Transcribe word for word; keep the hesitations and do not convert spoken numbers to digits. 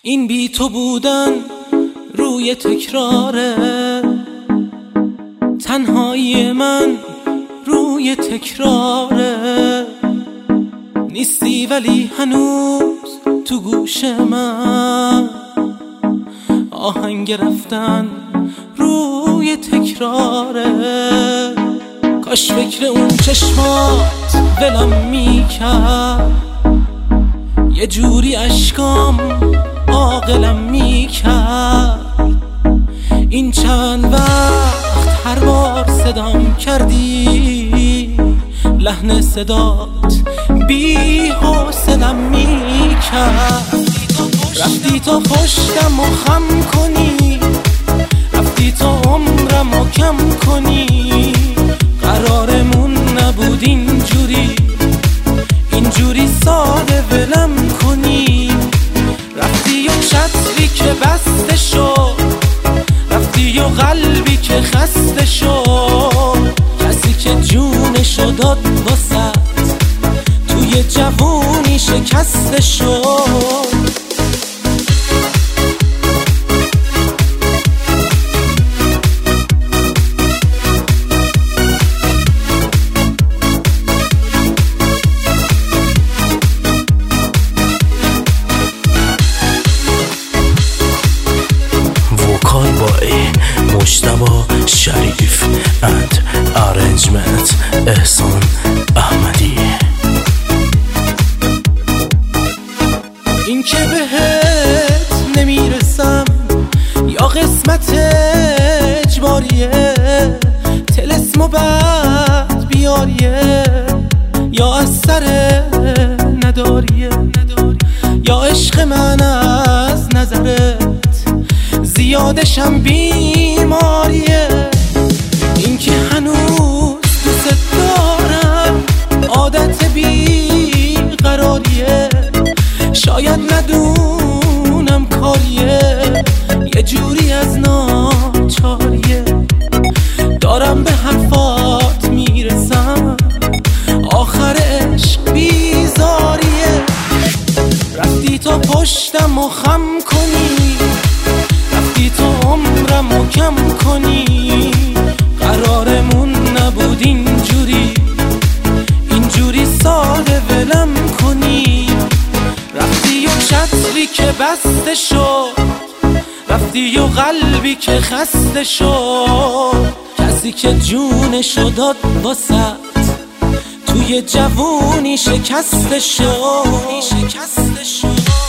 این بی تو بودن روی تکراره، تنهایی من روی تکراره. نیستی ولی هنوز تو گوش من آهنگ رفتن روی تکراره. کاش فکر اون چشمات ولم میکرد، یه جوری اشکام عاقلم میکرد. این چند وقت هر بار صدام کردی، لحن صدات بی حوصلم میکرد. رفتی تا پشتم و خم کنی، رفتی تا عمرم و کم کنی. قرارمون نبود اینجوری، اینجوری ساده ولم کنی. رفتی و چتری که بسته شد، رفتی و قلبی که خسته شد. کسی که جونشو داد واسط توی جوونی شکسته شد. مجتبی شریف اند ارنجمنت احسان احمدی. این که بهت نمیرسم یا قسمت اجباریه، طلسم و بد بیاریه، یا از سر نداریه، یا عشق من از نظرت زیادشم بیماریه. این که هنوز دوست دارم عادت بیقراریه، شاید ندونم کاریه، یه جوری از ناچاریه. دارم به حرفات میرسم، آخر عشق بیزاریه. رفتی تا پشتم و خم کنی، رفتی تو عمرم و کم کنی. قرارمون نبود اینجوری، اینجوری ساده ولم کنی. رفتی و چتری که بسته شد، رفتی و قلبی که خسته شد. کسی که جونشو داد واسط توی جوونی شکسته شد.